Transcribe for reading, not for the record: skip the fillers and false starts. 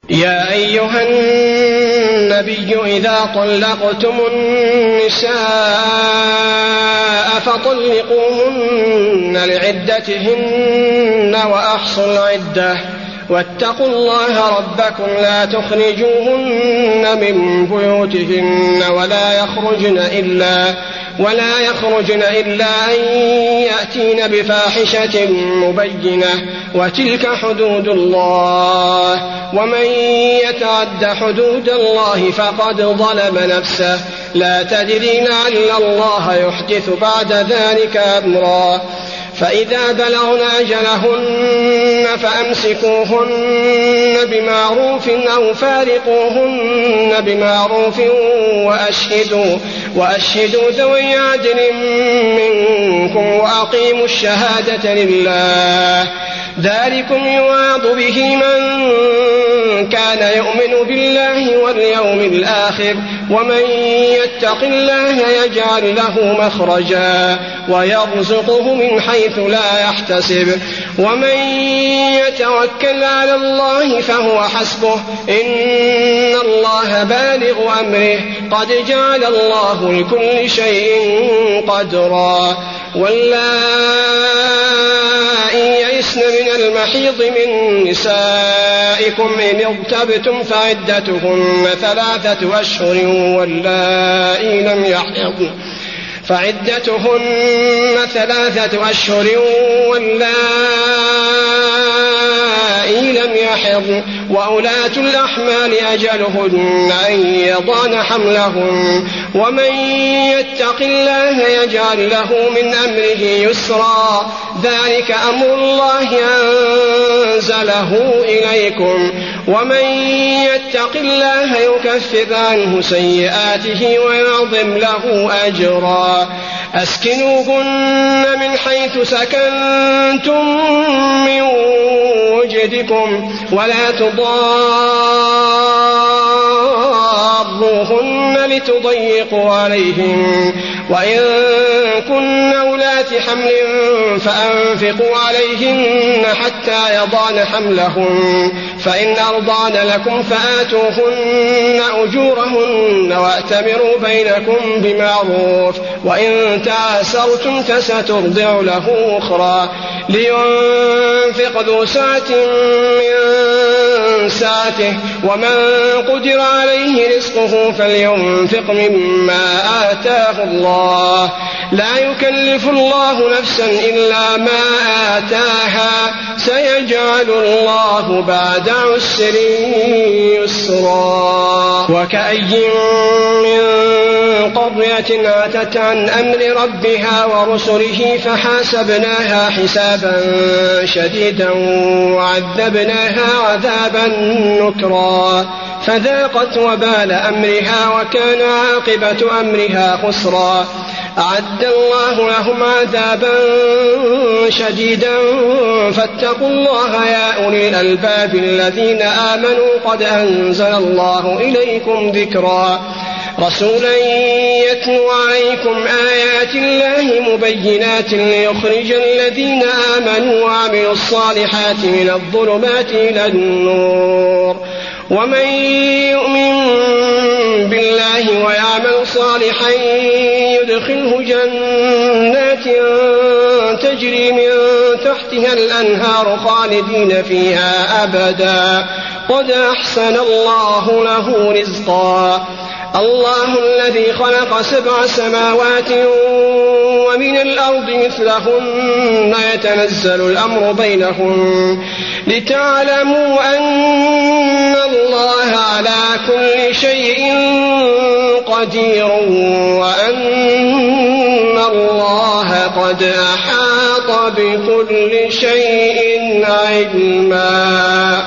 يا أيها النبي إذا طلقتم النساء فطلقوهن لعدتهن وأحصوا العدة واتقوا الله ربكم لا تخرجوهن من بيوتهن ولا يخرجن إلا أن يأتين بفاحشة مبينة وتلك حدود الله ومن يتعد حدود الله فقد ظلم نفسه لا تدري لعل الله يحدث بعد ذلك أمرا فإذا بلغن أجلهن فأمسكوهن بمعروف أو فارقوهن بمعروف وأشهدوا ذوي عدل منكم وأقيموا الشهادة لله ذلكم يوعظ به من كان يؤمن بالله واليوم الآخر ومن يتق الله يجعل له مخرجا ويرزقه من حيث لا يحتسب ومن يتوكل على الله فهو حسبه إن الله بالغ أمره قد جعل الله لكل شيء قدرا واللائي يئسن من المحيض من نسائكم إن ارتبتم فعدتهن 3 أشهر واللائي لم يحضن فعدتهن 3 أشهر واللائي لم يحضن وأولاة الأحمال أجلهن أن يضعن حملهن ومن يتق الله يجعل له من أمره يسرا ذلك أمر الله أنزله إليكم ومن يتق الله يكفر عنه سيئاته ويعظم له أجرا أسكنوهن من حيث سكنتم من وجدكم ولا تضاروهن لتضيقوا عليهم وإن كن أولات حمل فأنفقوا عليهن حتى يضعن حملهن فإن أرضعن لكم فآتوهن أجورهن وأتمروا بينكم بمعروف وإن تعاسرتم فسترضع له أخرى لينفق ذو سعة من سعته ومن قدر عليه رزقه فلينفق مما آتاه الله لا يكلف الله نفسا إلا ما آتاها سيجعل الله بعد عسر يسرا وكأي من قرية عتت عن أمر ربها ورسله فحاسبناها حسابا شديدا وعذبناها عذابا نكرا فذاقت وبال أمرها وكان عاقبة أمرها خسرا أعد الله لهم عذابا شديدا فاتقوا الله يا أولي الألباب الذين آمنوا قد أنزل الله إليكم ذكرا رسولا يتلو عليكم آيات الله مبينات ليخرج الذين آمنوا وعملوا الصالحات من الظلمات إلى النور ومن يؤمن بالله ويعمل صالحا يدخله جنات تجري من تحتها الأنهار خالدين فيها أبدا قد أحسن الله له رزقا الله الذي خلق 7 سماوات ومن الأرض مثلهن يتنزل الأمر بينهن لتعلموا أن الله على كل شيء قدير وأن الله قد أحاط بكل شيء علما.